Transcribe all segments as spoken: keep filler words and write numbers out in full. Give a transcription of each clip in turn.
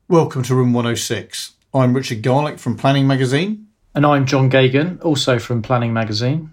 Welcome to Room one oh six. I'm Richard Garlick from Planning Magazine. And I'm John Gagan, also from Planning Magazine.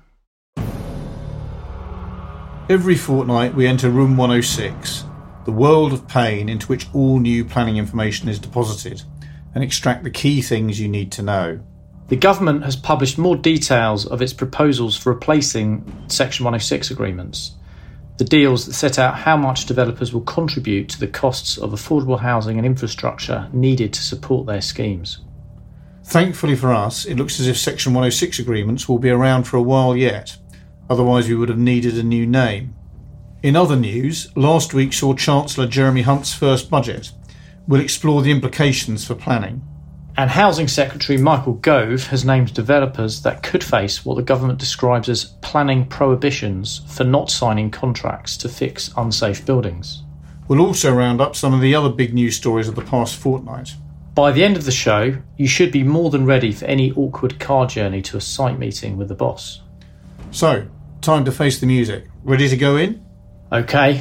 Every fortnight we enter Room one oh six, the world of pain into which all new planning information is deposited, and extract the key things you need to know. The government has published more details of its proposals for replacing Section one oh six agreements, the deals that set out how much developers will contribute to the costs of affordable housing and infrastructure needed to support their schemes. Thankfully for us, it looks as if Section one oh six agreements will be around for a while yet, otherwise we would have needed a new name. In other news, last week saw Chancellor Jeremy Hunt's first budget. We'll explore the implications for planning. And Housing Secretary Michael Gove has named developers that could face what the government describes as planning prohibitions for not signing contracts to fix unsafe buildings. We'll also round up some of the other big news stories of the past fortnight. By the end of the show, you should be more than ready for any awkward car journey to a site meeting with the boss. So, time to face the music. Ready to go in? OK.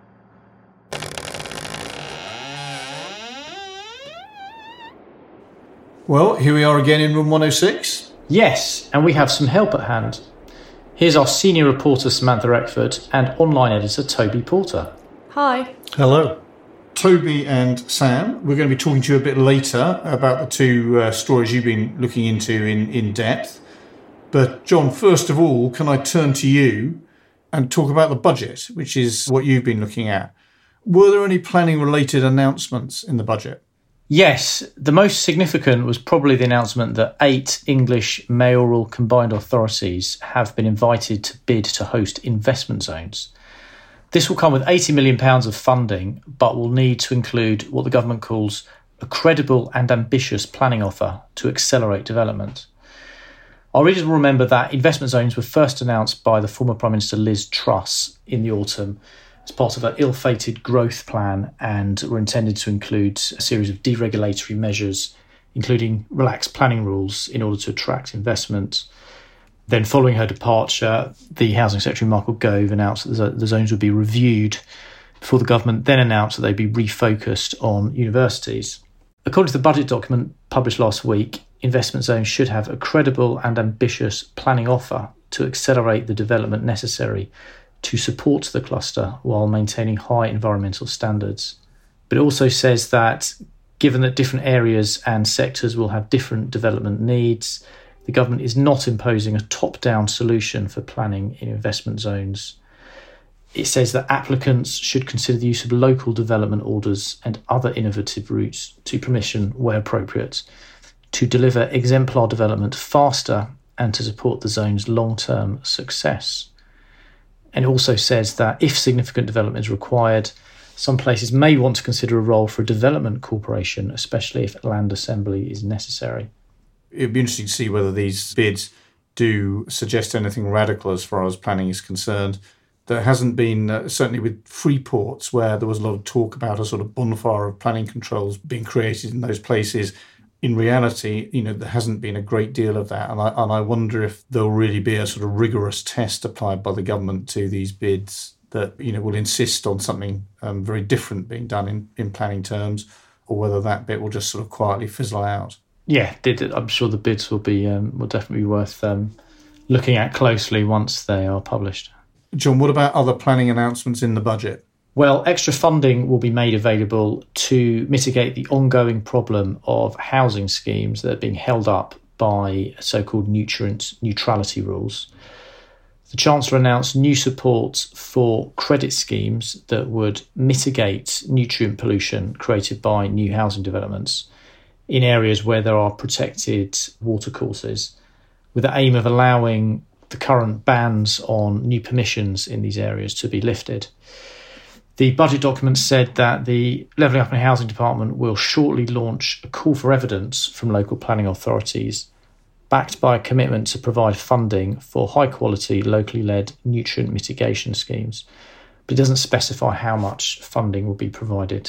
Well, here we are again in Room one oh six. Yes, and we have some help at hand. Here's our senior reporter Samantha Eckford and online editor Toby Porter. Hi. Hello. Toby and Sam, we're going to be talking to you a bit later about the two uh, stories you've been looking into in, in depth. But John, first of all, can I turn to you and talk about the budget, which is what you've been looking at. Were there any planning-related announcements in the budget? Yes, the most significant was probably the announcement that eight English mayoral combined authorities have been invited to bid to host investment zones. This will come with eighty million pounds of funding, but will need to include what the government calls a credible and ambitious planning offer to accelerate development. Our readers will remember that investment zones were first announced by the former Prime Minister Liz Truss in the autumn as part of her ill-fated growth plan, and were intended to include a series of deregulatory measures, including relaxed planning rules in order to attract investment. Then following her departure, the Housing Secretary Michael Gove announced that the zones would be reviewed before the government then announced that they'd be refocused on universities. According to the budget document published last week, investment zones should have a credible and ambitious planning offer to accelerate the development necessary to support the cluster while maintaining high environmental standards. But it also says that given that different areas and sectors will have different development needs, the government is not imposing a top-down solution for planning in investment zones. It says that applicants should consider the use of local development orders and other innovative routes to permission where appropriate to deliver exemplar development faster and to support the zone's long-term success. And it also says that if significant development is required, some places may want to consider a role for a development corporation, especially if land assembly is necessary. It'd be interesting to see whether these bids do suggest anything radical as far as planning is concerned. There hasn't been, uh, certainly with Freeports, where there was a lot of talk about a sort of bonfire of planning controls being created in those places. In reality, you know, there hasn't been a great deal of that. And I, and I wonder if there'll really be a sort of rigorous test applied by the government to these bids that, you know, will insist on something um, very different being done in, in planning terms, or whether that bit will just sort of quietly fizzle out. Yeah, I'm sure the bids will be um, will definitely be worth um, looking at closely once they are published. John, what about other planning announcements in the budget? Well, extra funding will be made available to mitigate the ongoing problem of housing schemes that are being held up by so-called nutrient neutrality rules. The Chancellor announced new support for credit schemes that would mitigate nutrient pollution created by new housing developments in areas where there are protected watercourses, with the aim of allowing the current bans on new permissions in these areas to be lifted. The budget document said that the Levelling Up and Housing Department will shortly launch a call for evidence from local planning authorities, backed by a commitment to provide funding for high-quality, locally led nutrient mitigation schemes, but it doesn't specify how much funding will be provided.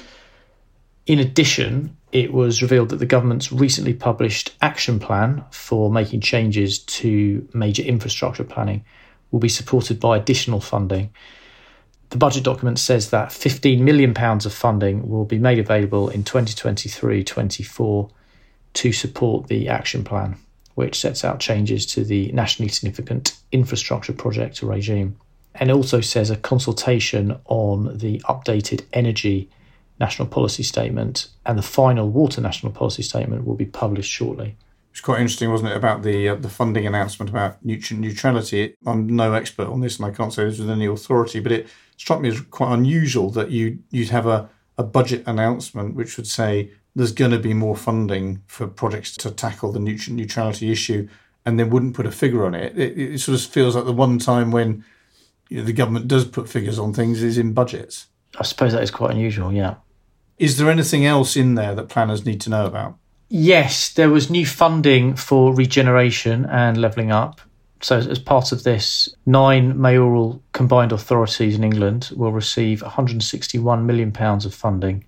In addition, it was revealed that the government's recently published action plan for making changes to major infrastructure planning will be supported by additional funding. The budget document says that fifteen million pounds of funding will be made available in twenty twenty-three twenty-four to support the action plan, which sets out changes to the nationally significant infrastructure project regime. And it also says a consultation on the updated energy national policy statement and the final water national policy statement will be published shortly. It's quite interesting, wasn't it, about the uh, the funding announcement about nutrient neutrality. I'm no expert on this and I can't say this with any authority, but it struck me as quite unusual that you, you'd have a, a budget announcement which would say there's going to be more funding for projects to tackle the nutrient neutrality issue and then wouldn't put a figure on it. It, it sort of feels like the one time when you know, the government does put figures on things is in budgets. I suppose that is quite unusual, yeah. Is there anything else in there that planners need to know about? Yes, there was new funding for regeneration and levelling up. So as part of this, nine mayoral combined authorities in England will receive one hundred sixty-one million pounds of funding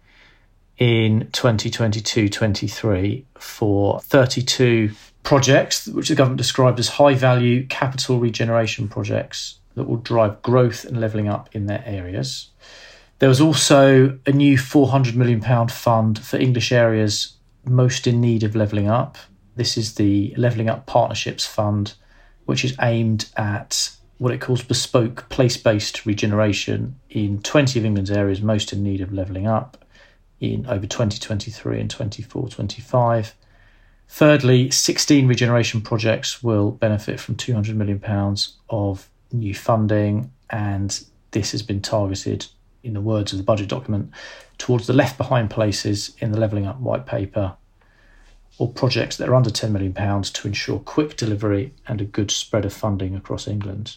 in twenty twenty-two twenty-three for thirty-two projects, which the government described as high-value capital regeneration projects that will drive growth and levelling up in their areas. There was also a new four hundred million pounds fund for English areas most in need of levelling up. This is the Levelling Up Partnerships Fund, which is aimed at what it calls bespoke place-based regeneration in twenty of England's areas most in need of levelling up in over twenty twenty-three and twenty-four twenty-five. Thirdly, sixteen regeneration projects will benefit from two hundred million pounds of new funding, and this has been targeted, in the words of the budget document, towards the left behind places in the Levelling Up white paper, or projects that are under ten million pounds to ensure quick delivery and a good spread of funding across England.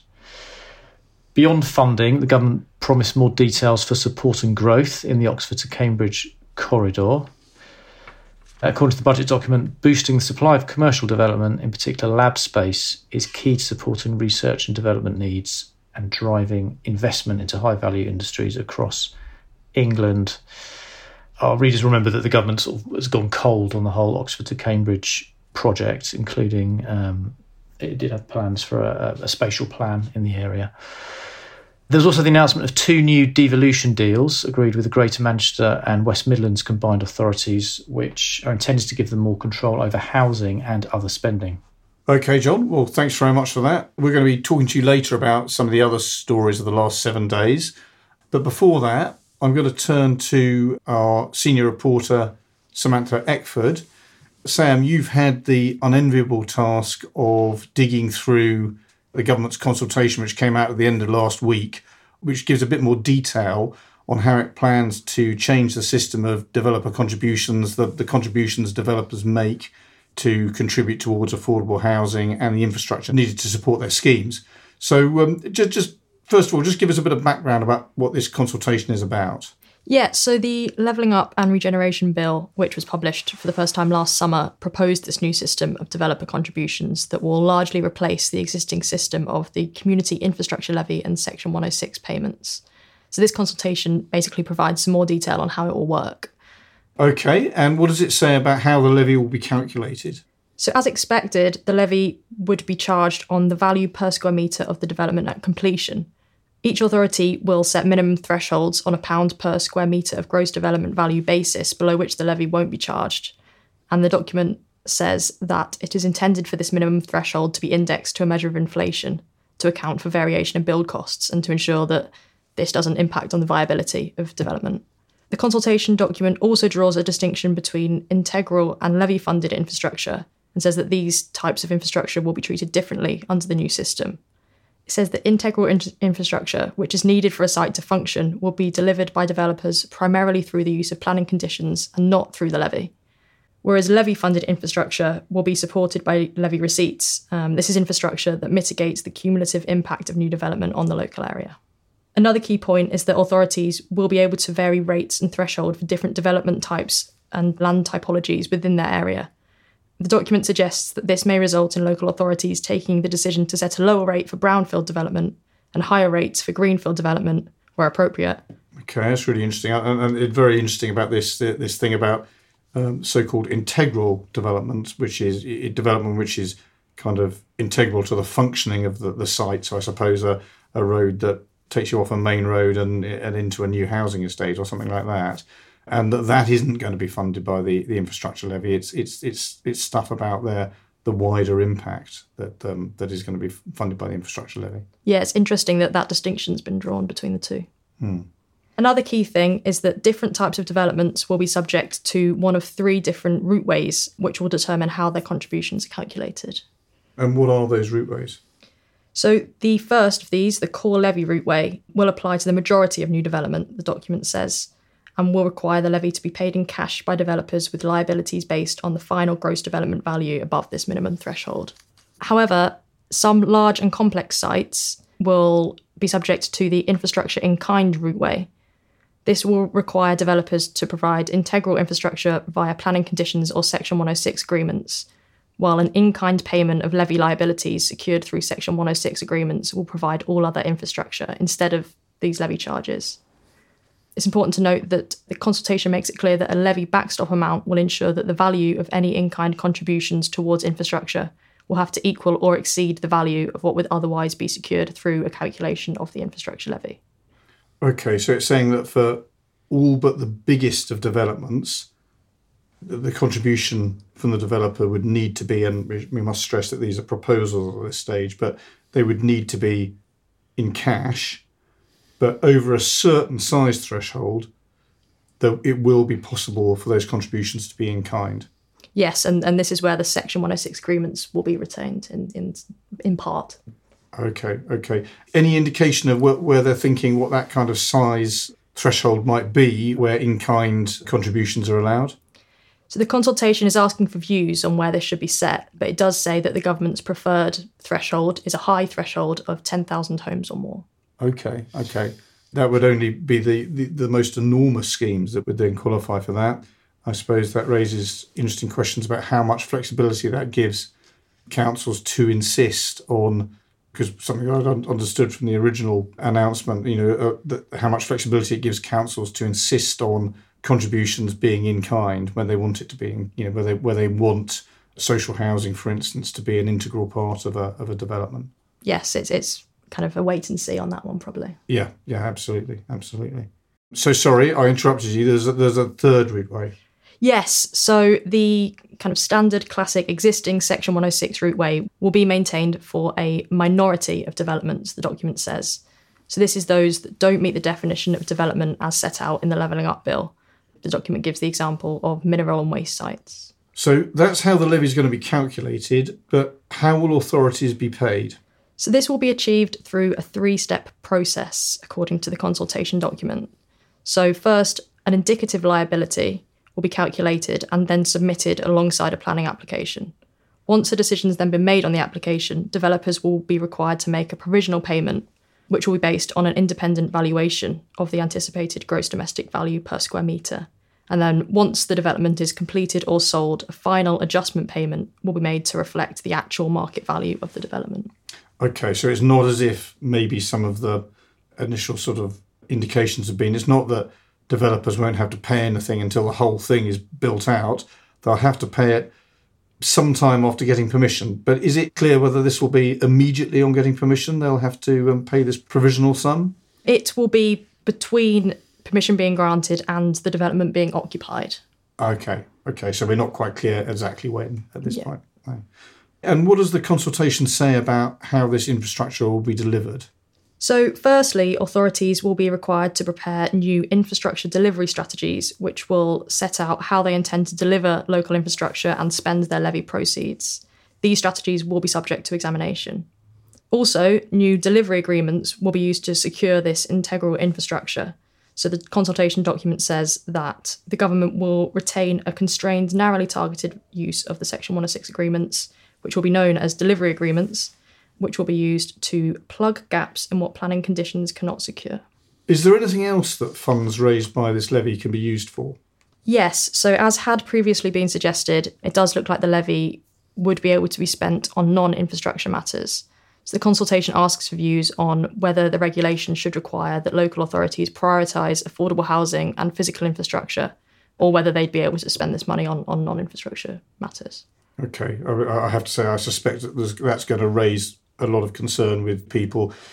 Beyond funding, the government promised more details for supporting growth in the Oxford to Cambridge corridor. According to the budget document, boosting the supply of commercial development, in particular lab space, is key to supporting research and development needs and driving investment into high-value industries across England. Our readers remember that the government sort of has gone cold on the whole Oxford to Cambridge project, including um, it did have plans for a, a spatial plan in the area. There's also the announcement of two new devolution deals agreed with the Greater Manchester and West Midlands combined authorities, which are intended to give them more control over housing and other spending. OK, John. Well, thanks very much for that. We're going to be talking to you later about some of the other stories of the last seven days. But before that, I'm going to turn to our senior reporter, Samantha Eckford. Sam, you've had the unenviable task of digging through the government's consultation, which came out at the end of last week, which gives a bit more detail on how it plans to change the system of developer contributions, the, the contributions developers make to contribute towards affordable housing and the infrastructure needed to support their schemes. So um, just, just first of all, just give us a bit of background about what this consultation is about. Yeah, so the Levelling Up and Regeneration Bill, which was published for the first time last summer, proposed this new system of developer contributions that will largely replace the existing system of the Community Infrastructure Levy and Section one oh six payments. So this consultation basically provides some more detail on how it will work. OK, and what does it say about how the levy will be calculated? So as expected, the levy would be charged on the value per square metre of the development at completion. Each authority will set minimum thresholds on a pound per square metre of gross development value basis, below which the levy won't be charged. And the document says that it is intended for this minimum threshold to be indexed to a measure of inflation to account for variation in build costs and to ensure that this doesn't impact on the viability of development. The consultation document also draws a distinction between integral and levy-funded infrastructure and says that these types of infrastructure will be treated differently under the new system. It says that integral in- infrastructure, which is needed for a site to function, will be delivered by developers primarily through the use of planning conditions and not through the levy. Whereas levy-funded infrastructure will be supported by levy receipts. Um, this is infrastructure that mitigates the cumulative impact of new development on the local area. Another key point is that authorities will be able to vary rates and threshold for different development types and land typologies within their area. The document suggests that this may result in local authorities taking the decision to set a lower rate for brownfield development and higher rates for greenfield development where appropriate. Okay, that's really interesting. And, and it's very interesting about this this thing about um, so-called integral development, which is development which is kind of integral to the functioning of the, the site. So I suppose a, a road that takes you off a main road and, and into a new housing estate or something like that. And that that isn't going to be funded by the, the infrastructure levy. It's it's it's it's stuff about their the wider impact that um, that is going to be funded by the infrastructure levy. Yeah, it's interesting that that distinction's been drawn between the two. Hmm. Another key thing is that different types of developments will be subject to one of three different routeways, which will determine how their contributions are calculated. And what are those routeways? So the first of these, the core levy routeway, will apply to the majority of new development, the document says, and will require the levy to be paid in cash by developers with liabilities based on the final gross development value above this minimum threshold. However, some large and complex sites will be subject to the infrastructure in kind routeway. This will require developers to provide integral infrastructure via planning conditions or Section one oh six agreements, while an in-kind payment of levy liabilities secured through Section one oh six agreements will provide all other infrastructure instead of these levy charges. It's important to note that the consultation makes it clear that a levy backstop amount will ensure that the value of any in-kind contributions towards infrastructure will have to equal or exceed the value of what would otherwise be secured through a calculation of the infrastructure levy. Okay, so it's saying that for all but the biggest of developments, the contribution from the developer would need to be, and we must stress that these are proposals at this stage, but they would need to be in cash, but over a certain size threshold, that it will be possible for those contributions to be in kind. Yes, and, and this is where the Section one oh six agreements will be retained in in, in part. Okay, okay. Any indication of where, where they're thinking what that kind of size threshold might be where in-kind contributions are allowed? So the consultation is asking for views on where this should be set, but it does say that the government's preferred threshold is a high threshold of ten thousand homes or more. Okay, okay. That would only be the, the, the most enormous schemes that would then qualify for that. I suppose that raises interesting questions about how much flexibility that gives councils to insist on, because something I understood from the original announcement, you know, uh, that how much flexibility it gives councils to insist on contributions being in kind when they want it to be, in, you know, where they where they want social housing, for instance, to be an integral part of a of a development. Yes, it's it's kind of a wait and see on that one, probably. Yeah, yeah, absolutely, absolutely. So sorry, I interrupted you. There's a, there's a third routeway. Yes, so the kind of standard, classic, existing Section one oh six routeway will be maintained for a minority of developments, the document says. So this is those that don't meet the definition of development as set out in the Levelling Up Bill. The document gives the example of mineral and waste sites. So that's how the levy is going to be calculated, but how will authorities be paid? So this will be achieved through a three-step process, according to the consultation document. So first, an indicative liability will be calculated and then submitted alongside a planning application. Once a decision has then been made on the application, developers will be required to make a provisional payment, which will be based on an independent valuation of the anticipated gross domestic value per square metre. And then once the development is completed or sold, a final adjustment payment will be made to reflect the actual market value of the development. Okay, so it's not as if maybe some of the initial sort of indications have been, it's not that developers won't have to pay anything until the whole thing is built out. They'll have to pay it sometime after getting permission. But is it clear whether this will be immediately on getting permission? They'll have to um, pay this provisional sum? It will be between permission being granted and the development being occupied. Okay, okay. So we're not quite clear exactly when at this yeah. point. No. And what does the consultation say about how this infrastructure will be delivered? So firstly, authorities will be required to prepare new infrastructure delivery strategies, which will set out how they intend to deliver local infrastructure and spend their levy proceeds. These strategies will be subject to examination. Also, new delivery agreements will be used to secure this integral infrastructure. So the consultation document says that the government will retain a constrained, narrowly targeted use of the Section one oh six agreements, which will be known as delivery agreements, which will be used to plug gaps in what planning conditions cannot secure. Is there anything else that funds raised by this levy can be used for? Yes, so as had previously been suggested, it does look like the levy would be able to be spent on non-infrastructure matters. So the consultation asks for views on whether the regulation should require that local authorities prioritise affordable housing and physical infrastructure, or whether they'd be able to spend this money on, on non-infrastructure matters. Okay, I, I have to say I suspect that there's, that's going to raise a lot of concern with people.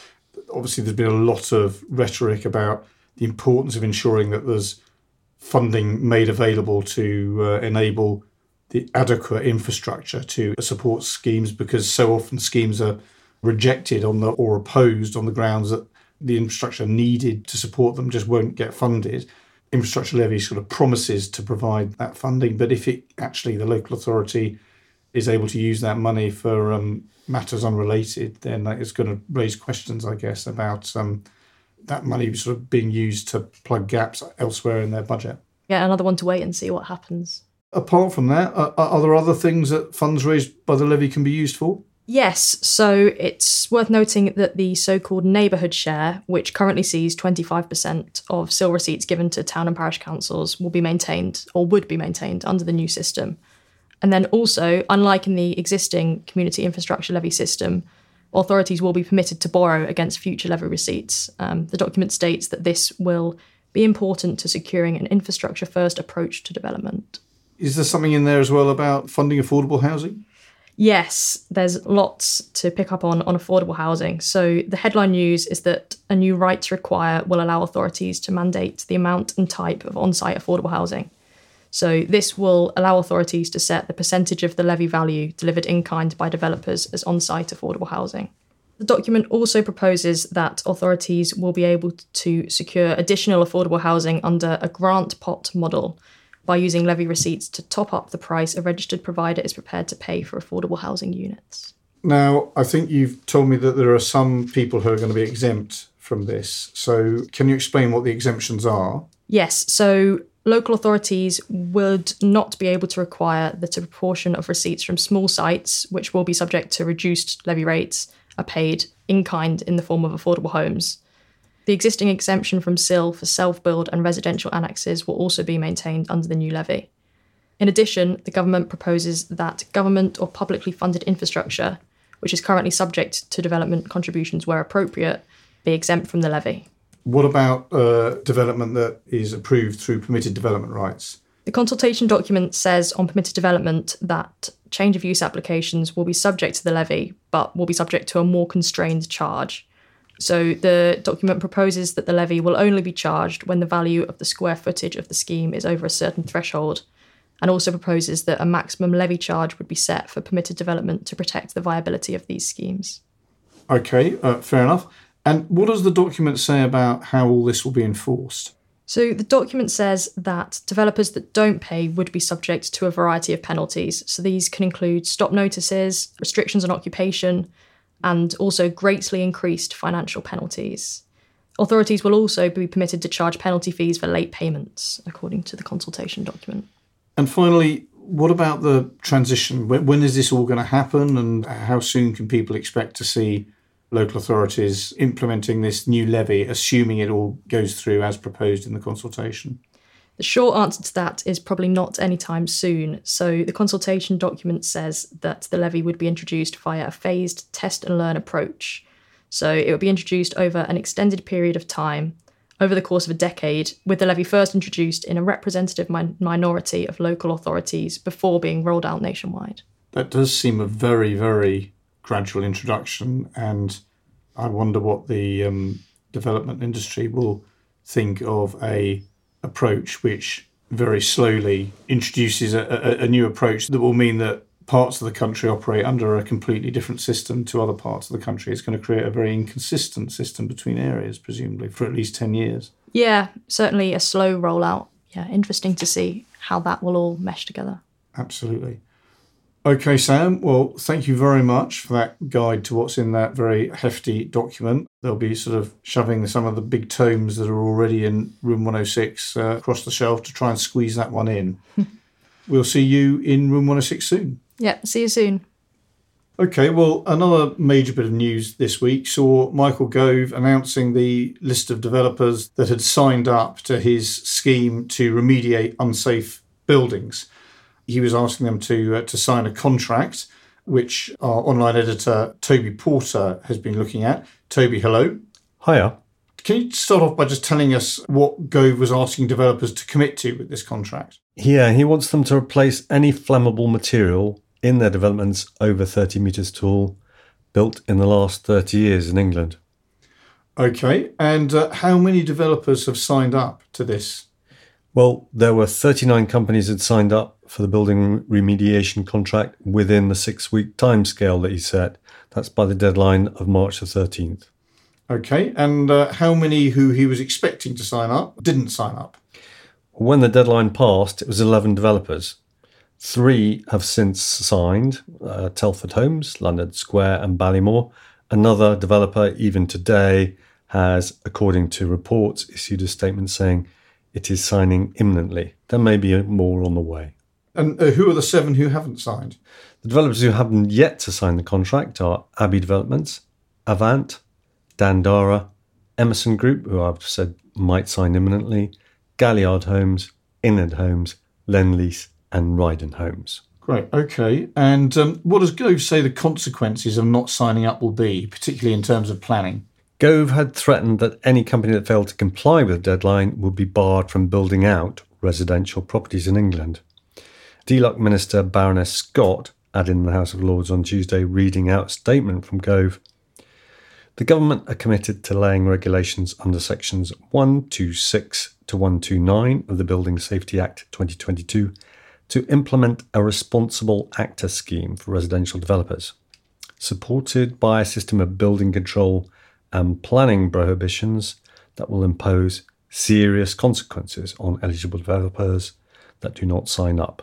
obviously there's been a lot of rhetoric about the importance of ensuring that there's funding made available to uh, enable the adequate infrastructure to support schemes, because so often schemes are rejected on the or opposed on the grounds that the infrastructure needed to support them just won't get funded. Infrastructure levy sort of promises to provide that funding, but if it actually the local authority is able to use that money for um, matters unrelated, then that is going to raise questions, I guess, about um, that money sort of being used to plug gaps elsewhere in their budget. Yeah, another one to wait and see what happens. Apart from that, are, are there other things that funds raised by the levy can be used for? Yes, so it's worth noting that the so-called neighbourhood share, which currently sees twenty-five percent of S I L receipts given to town and parish councils, will be maintained, or would be maintained, under the new system. And then also, unlike in the existing community infrastructure levy system, authorities will be permitted to borrow against future levy receipts. Um, the document states that this will be important to securing an infrastructure-first approach to development. Is there something in there as well about funding affordable housing? Yes, there's lots to pick up on on affordable housing. So the headline news is that a new right to require will allow authorities to mandate the amount and type of on-site affordable housing. So this will allow authorities to set the percentage of the levy value delivered in kind by developers as on-site affordable housing. The document also proposes that authorities will be able to secure additional affordable housing under a grant pot model by using levy receipts to top up the price a registered provider is prepared to pay for affordable housing units. Now, I think you've told me that there are some people who are going to be exempt from this. So can you explain what the exemptions are? Yes, so local authorities would not be able to require that a proportion of receipts from small sites, which will be subject to reduced levy rates, are paid in kind in the form of affordable homes. The existing exemption from S I L for self-build and residential annexes will also be maintained under the new levy. In addition, the government proposes that government or publicly funded infrastructure, which is currently subject to development contributions where appropriate, be exempt from the levy. What about uh, development that is approved through permitted development rights? The consultation document says on permitted development that change of use applications will be subject to the levy, but will be subject to a more constrained charge. So the document proposes that the levy will only be charged when the value of the square footage of the scheme is over a certain threshold, and also proposes that a maximum levy charge would be set for permitted development to protect the viability of these schemes. Okay, uh, fair enough. And what does the document say about how all this will be enforced? So the document says that developers that don't pay would be subject to a variety of penalties. So these can include stop notices, restrictions on occupation, and also greatly increased financial penalties. Authorities will also be permitted to charge penalty fees for late payments, according to the consultation document. And finally, what about the transition? When, when is this all going to happen, and how soon can people expect to see local authorities implementing this new levy, assuming it all goes through as proposed in the consultation? The short answer to that is probably not anytime soon. So the consultation document says that the levy would be introduced via a phased test and learn approach. So it would be introduced over an extended period of time, over the course of a decade, with the levy first introduced in a representative min- minority of local authorities before being rolled out nationwide. That does seem a very, very gradual introduction, and I wonder what the um, development industry will think of a approach which very slowly introduces a, a, a new approach that will mean that parts of the country operate under a completely different system to other parts of the country. It's going to create a very inconsistent system between areas, presumably, for at least ten years. Yeah, certainly a slow rollout. Yeah, interesting to see how that will all mesh together. Absolutely. Okay, Sam, well, thank you very much for that guide to what's in that very hefty document. They'll be sort of shoving some of the big tomes that are already in room one oh six uh, across the shelf to try and squeeze that one in. We'll see you in room one oh six soon. Yeah, see you soon. Okay, well, another major bit of news this week saw Michael Gove announcing the list of developers that had signed up to his scheme to remediate unsafe buildings. He was asking them to uh, to sign a contract, which our online editor, Toby Porter, has been looking at. Toby, hello. Hiya. Can you start off by just telling us what Gove was asking developers to commit to with this contract? Yeah, he wants them to replace any flammable material in their developments over thirty metres tall, built in the last thirty years in England. Okay, and uh, how many developers have signed up to this? Well, there were thirty-nine companies that signed up for the building remediation contract within the six-week timescale that he set. That's by the deadline of March the thirteenth. Okay, and uh, how many who he was expecting to sign up didn't sign up? When the deadline passed, it was eleven developers. Three have since signed, uh, Telford Homes, London Square and Ballymore. Another developer, even today, has, according to reports, issued a statement saying it is signing imminently. There may be more on the way. And uh, who are the seven who haven't signed? The developers who haven't yet to sign the contract are Abbey Developments, Avant, Dandara, Emerson Group, who I've said might sign imminently, Galliard Homes, Inland Homes, Lendlease and Ryden Homes. Great, okay. And um, what does Gove say the consequences of not signing up will be, particularly in terms of planning? Gove had threatened that any company that failed to comply with the deadline would be barred from building out residential properties in England. D L U C Minister Baroness Scott added in the House of Lords on Tuesday, reading out a statement from Gove. The government are committed to laying regulations under sections one twenty-six to one twenty-nine of the Building Safety Act twenty twenty-two to implement a responsible actor scheme for residential developers, supported by a system of building control and planning prohibitions that will impose serious consequences on eligible developers that do not sign up.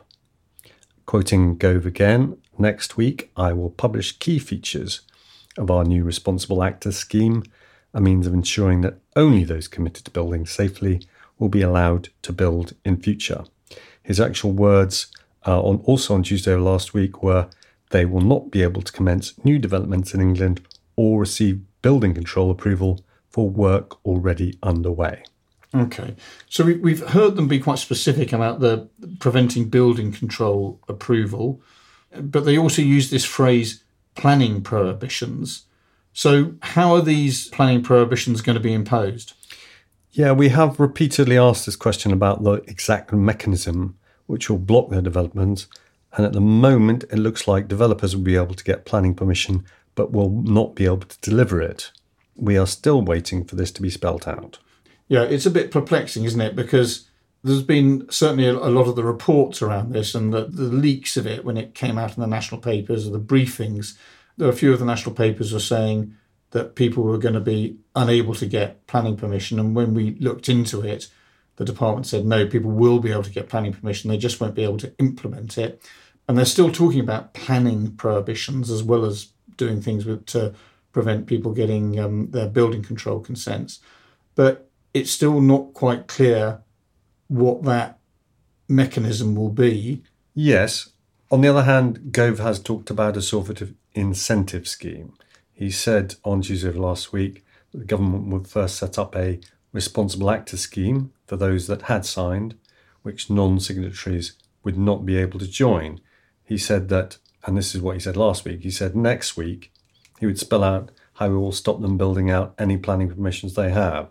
Quoting Gove again, next week I will publish key features of our new responsible actor scheme, a means of ensuring that only those committed to building safely will be allowed to build in future. His actual words uh, on also on Tuesday of last week were, they will not be able to commence new developments in England or receive building control approval for work already underway. Okay, so we, we've heard them be quite specific about the preventing building control approval, but they also use this phrase planning prohibitions. So how are these planning prohibitions going to be imposed? Yeah, we have repeatedly asked this question about the exact mechanism which will block their development, and at the moment it looks like developers will be able to get planning permission but will not be able to deliver it. We are still waiting for this to be spelt out. Yeah, it's a bit perplexing, isn't it? Because there's been certainly a, a lot of the reports around this and the, the leaks of it when it came out in the national papers or the briefings. There were a few of the national papers were saying that people were going to be unable to get planning permission. And when we looked into it, the department said, no, people will be able to get planning permission. They just won't be able to implement it. And they're still talking about planning prohibitions as well as doing things with, to prevent people getting um, their building control consents. But it's still not quite clear what that mechanism will be. Yes. On the other hand, Gove has talked about a sort of incentive scheme. He said on Tuesday of last week that the government would first set up a responsible actor scheme for those that had signed, which non-signatories would not be able to join. He said that, and this is what he said last week, he said next week he would spell out how we will stop them building out any planning permissions they have.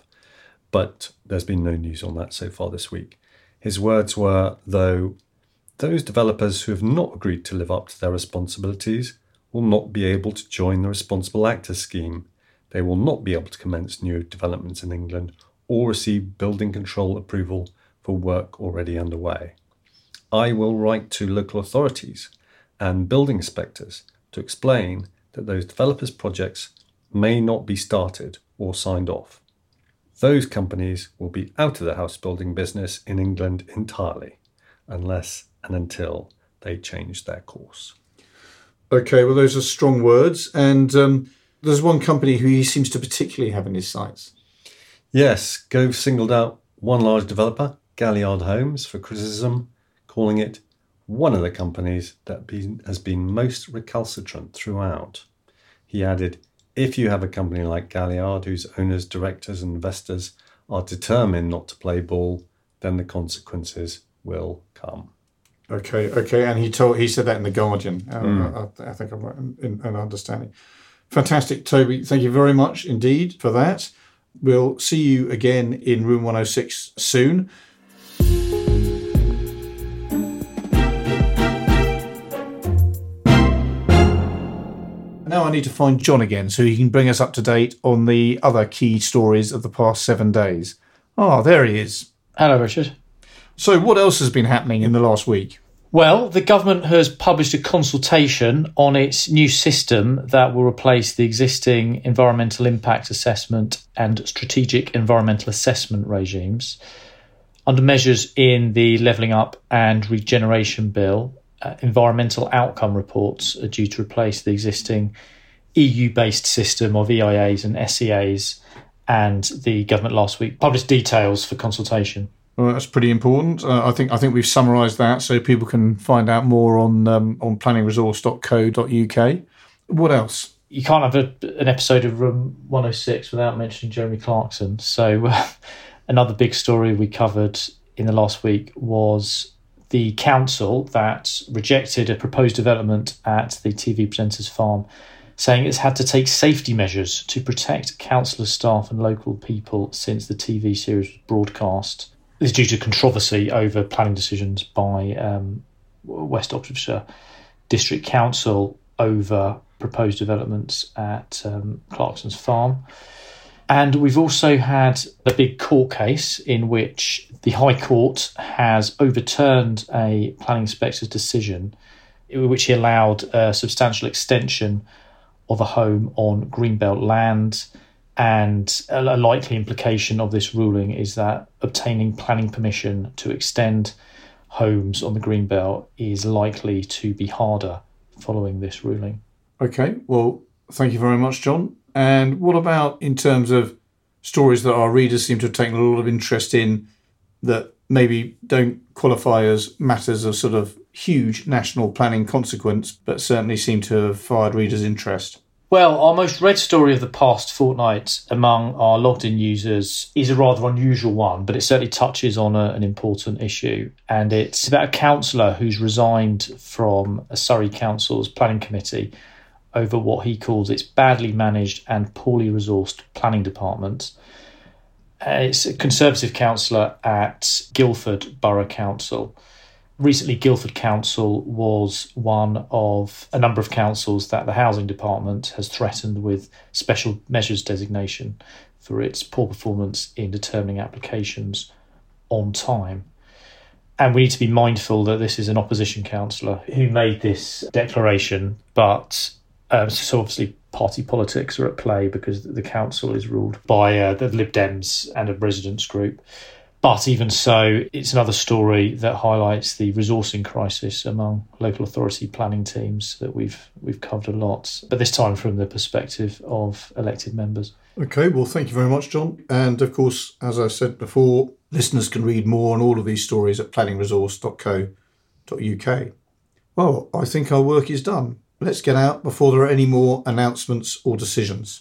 But there's been no news on that so far this week. His words were, though, those developers who have not agreed to live up to their responsibilities will not be able to join the Responsible Actor scheme. They will not be able to commence new developments in England or receive building control approval for work already underway. I will write to local authorities and building inspectors to explain that those developers' projects may not be started or signed off. Those companies will be out of the house building business in England entirely, unless and until they change their course. Okay, well, those are strong words. And um, there's one company who he seems to particularly have in his sights. Yes, Gove singled out one large developer, Galliard Homes, for criticism, calling it one of the companies that been, has been most recalcitrant throughout. He added, if you have a company like Galliard whose owners, directors and investors are determined not to play ball, then the consequences will come. Okay, okay, and he told he said that in The Guardian. Um, Mm. I, I think I'm right in, in, in understanding. Fantastic, Toby. Thank you very much indeed for that. We'll see you again in Room one oh six soon. now I need to find John again so he can bring us up to date on the other key stories of the past seven days. Ah, there he is. Hello, Richard. So what else has been happening in the last week? Well, the government has published a consultation on its new system that will replace the existing environmental impact assessment and strategic environmental assessment regimes. Under measures in the Levelling Up and Regeneration Bill, uh, environmental outcome reports are due to replace the existing E U-based system of E I As and S E As, and the government last week published details for consultation. Well, that's pretty important. Uh, I think I think we've summarised that so people can find out more on um, on planning resource dot co dot uk. What else? You can't have a, an episode of Room one oh six without mentioning Jeremy Clarkson. So uh, another big story we covered in the last week was the council that rejected a proposed development at the T V presenter's farm, saying it's had to take safety measures to protect councillors, staff and local people since the T V series was broadcast. This is due to controversy over planning decisions by um, West Oxfordshire District Council over proposed developments at um, Clarkson's farm. And we've also had a big court case in which the High Court has overturned a planning inspector's decision in which he allowed a substantial extension of a home on Greenbelt land. And a likely implication of this ruling is that obtaining planning permission to extend homes on the Greenbelt is likely to be harder following this ruling. Okay, well, thank you very much, John. And what about in terms of stories that our readers seem to have taken a lot of interest in that maybe don't qualify as matters of sort of huge national planning consequence, but certainly seem to have fired readers' interest? Well, our most read story of the past fortnight among our logged-in users is a rather unusual one, but it certainly touches on a, an important issue. And it's about a councillor who's resigned from a Surrey Council's planning committee over what he calls its badly managed and poorly resourced planning department. Uh, it's a Conservative councillor at Guildford Borough Council. Recently, Guildford Council was one of a number of councils that the Housing Department has threatened with special measures designation for its poor performance in determining applications on time. And we need to be mindful that this is an opposition councillor who made this declaration, but um, so obviously party politics are at play because the council is ruled by uh, the Lib Dems and a residents group. But even so, it's another story that highlights the resourcing crisis among local authority planning teams that we've we've covered a lot, but this time from the perspective of elected members. Okay, well, thank you very much, John. And of course, as I said before, listeners can read more on all of these stories at planning resource dot co dot uk. Well, I think our work is done. Let's get out before there are any more announcements or decisions.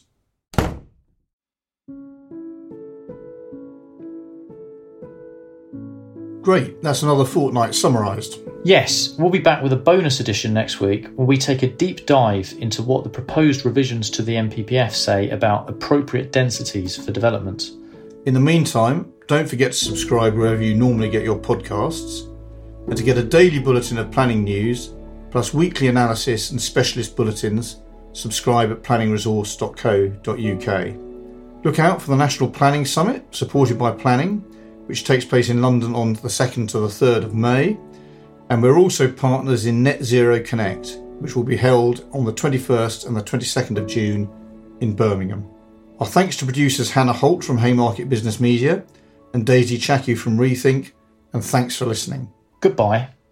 Great, that's another fortnight summarised. Yes, we'll be back with a bonus edition next week where we take a deep dive into what the proposed revisions to the N P P F say about appropriate densities for development. In the meantime, don't forget to subscribe wherever you normally get your podcasts, and to get a daily bulletin of planning news, plus weekly analysis and specialist bulletins, subscribe at planning resource dot co dot uk. Look out for the National Planning Summit, supported by Planning, which takes place in London on the second to the third of May. And we're also partners in Net Zero Connect, which will be held on the twenty-first and the twenty-second of June in Birmingham. Our thanks to producers Hannah Holt from Haymarket Business Media and Daisy Chaku from Rethink, and thanks for listening. Goodbye.